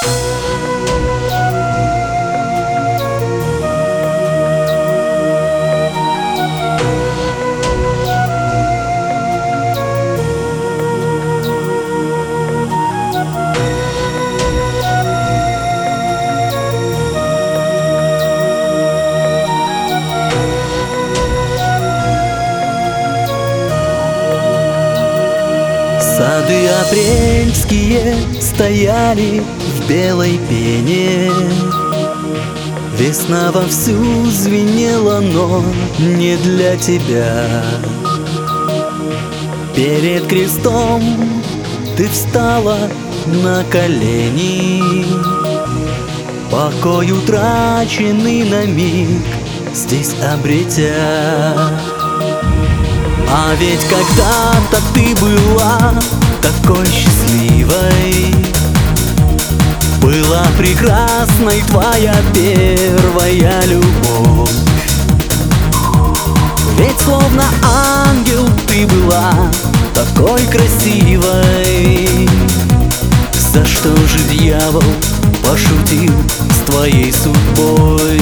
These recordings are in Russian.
Сады апрельские стояли в белой пене, весна вовсю звенела, но не для тебя. Перед крестом ты встала на колени, покой утраченный на миг здесь обретя. А ведь когда-то ты была такой счастливой, была прекрасной твоя первая любовь. Ведь словно ангел ты была такой красивой. За что же дьявол пошутил с твоей судьбой?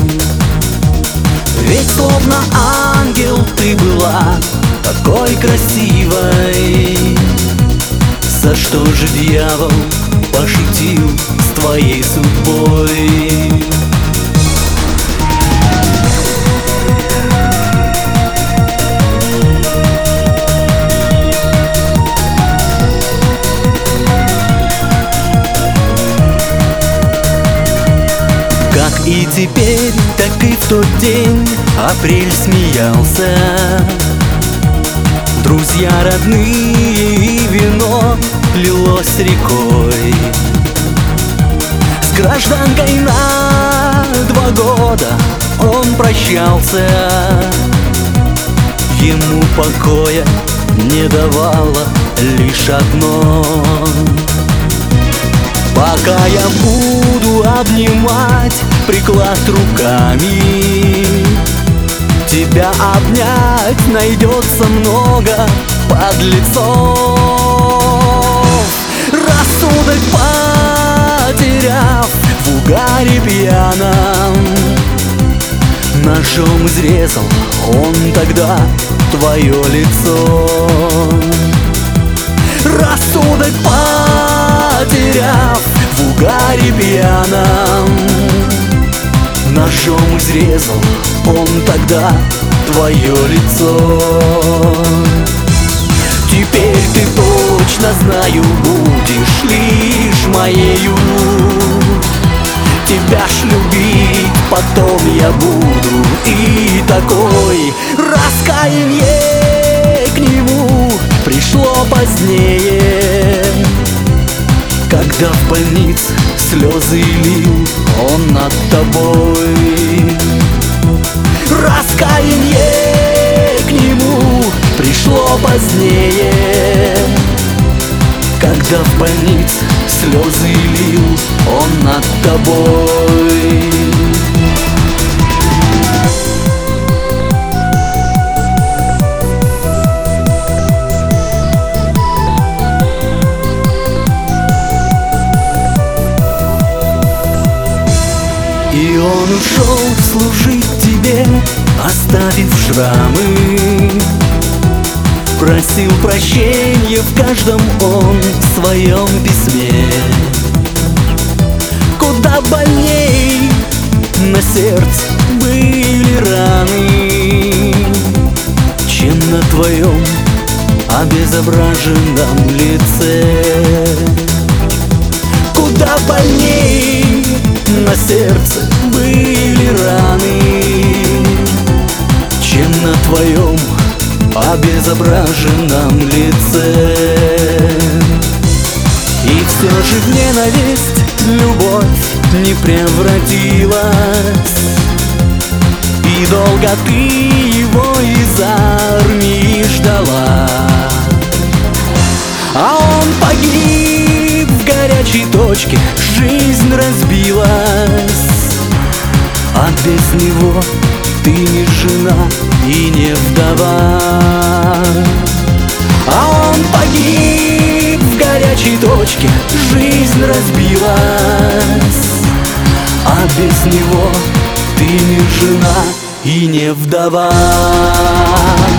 Ведь словно ангел ты была такой красивой. За что же дьявол пошутил с твоей судьбой? Как и теперь, так и в тот день апрель смеялся. Друзья родные и вино лилось рекой. С гражданкой на 2 года он прощался. Ему покоя не давало лишь одно: пока я буду обнимать приклад руками, тебя обнять найдется много подлецов. Рассудок потеряв в угаре пьяном, ножом изрезал он тогда твое лицо. Рассудок потеряв в угаре пьяном, ножом изрезал он тогда твое лицо. Теперь ты точно, знаю, будешь лишь моею. Тебя ж любить потом я буду, и такой раскаяние к нему пришло позднее, когда в больнице слезы лил он над тобой. Раскаяние к нему пришло позднее, когда в больнице слезы лил он над тобой. И он ушел служить тебе, оставив шрамы. Просил прощения в каждом он своем письме. Куда больней на сердце были раны, чем на твоем обезображенном лице. Куда больней на сердце были раны, чем на твоем обезображенном лице. И все же в ненависть любовь не превратилась, и долго ты его из армии ждала. А он погиб в горячей точке, жизнь разбилась, а без него ты не жена и не вдова. А он погиб в горячей горячей точке жизнь разбилась, а без него ты не жена и не вдова.